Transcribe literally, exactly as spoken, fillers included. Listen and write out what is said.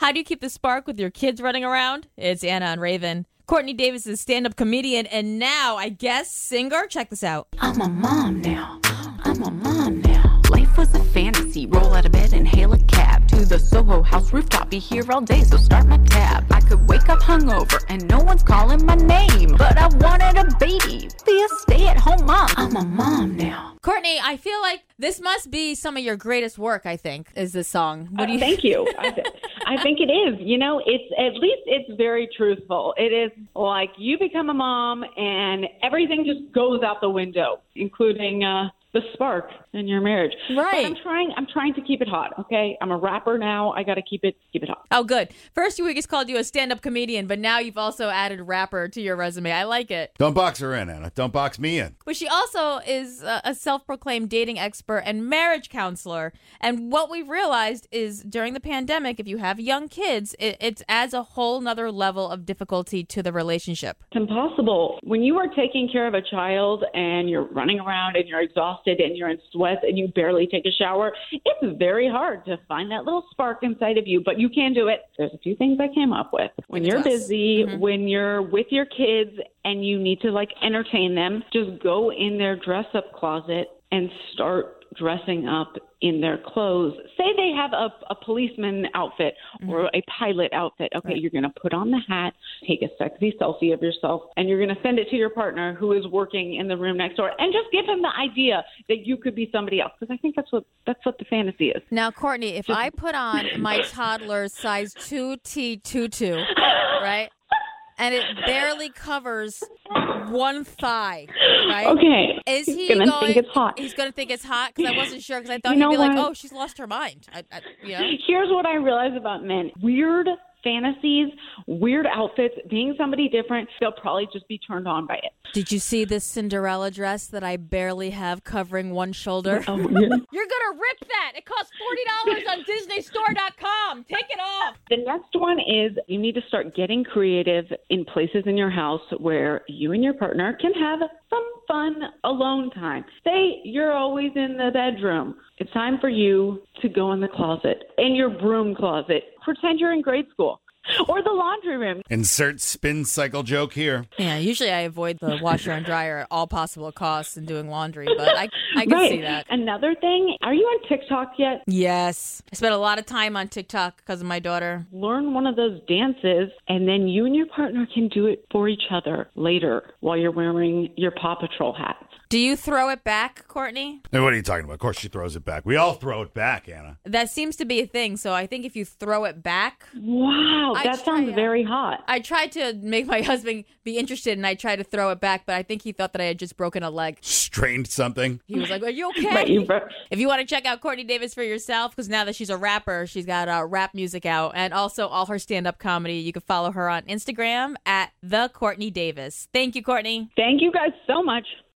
How do you keep the spark with your kids running around? It's Anna on Raven. Courtney Davis is a stand-up comedian and now, I guess, singer. Check this out. I'm a mom now. I'm a mom now. Life was a fantasy. Roll out of bed and hail a cab to the Soho House rooftop. Be here all day, so start my tab. I could wake up hungover and no one's calling my name, but I wanted a baby. Be a stay-at-home mom. I'm a mom now. Courtney, I feel like this must be some of your greatest work, I think, is this song. What do you uh, Thank you. I, th- I think it is. You know, it's at least it's very truthful. It is like you become a mom and everything just goes out the window, including uh, the spark in your marriage. Right. But I'm trying. I'm trying to keep it hot. Okay. I'm a rapper now. I got to keep it keep it hot. Oh, good. First week has called you a stand-up comedian, but now you've also added rapper to your resume. I like it. Don't box her in, Anna. Don't box me in. But she also is a, a self-proclaimed dating expert and marriage counselor. And what we've realized is during the pandemic, if you have young kids, it, it adds a whole nother level of difficulty to the relationship. It's impossible. When you are taking care of a child and you're running around and you're exhausted and you're in sweats and you barely take a shower, it's very hard to find that little spark inside of you, but you can do it. There's a few things I came up with. When you're busy, mm-hmm. when you're with your kids and you need to like entertain them, just go in their dress-up closet and start dressing up in their clothes. Say they have a, a policeman outfit or a pilot outfit. Okay, right. You're going to put on the hat, take a sexy selfie of yourself, and you're going to send it to your partner who is working in the room next door, and just give him the idea that you could be somebody else. Because I think that's what that's what the fantasy is. Now, Courtney, if just... I put on my toddler's size two T tutu, right? And it barely covers one thigh, right? Okay. Is he he's gonna going, think it's hot? He's going to think it's hot? Because I wasn't sure, because I thought you he'd be what? like, oh, she's lost her mind. I, I, you know? Here's what I realize about men. Weird fantasies, weird outfits, being somebody different, they'll probably just be turned on by it. Did you see this Cinderella dress that I barely have covering one shoulder? Oh, yeah. You're going to rip that. It costs forty dollars on Disney Store dot com. Take it off. The next one is you need to start getting creative in places in your house where you and your partner can have some fun alone time. Say you're always in the bedroom. It's time for you to go in the closet, in your broom closet. Pretend you're in grade school. Or the laundry room. Insert spin cycle joke here. Yeah, usually I avoid the washer and dryer at all possible costs in doing laundry, but I, I can right. see that. Another thing, are you on TikTok yet? Yes. I spent a lot of time on TikTok because of my daughter. Learn one of those dances, and then you and your partner can do it for each other later while you're wearing your Paw Patrol hats. Do you throw it back, Courtney? Hey, what are you talking about? Of course she throws it back. We all throw it back, Anna. That seems to be a thing, so I think if you throw it back... Wow, that try, sounds very hot. I tried to make my husband be interested, and I tried to throw it back, but I think he thought that I had just broken a leg. Strained something? He was like, are you okay? Right, you bro- if you want to check out Courtney Davis for yourself, because now that she's a rapper, she's got uh, rap music out, and also all her stand-up comedy, you can follow her on Instagram at The Courtney Davis. Thank you, Courtney. Thank you guys so much.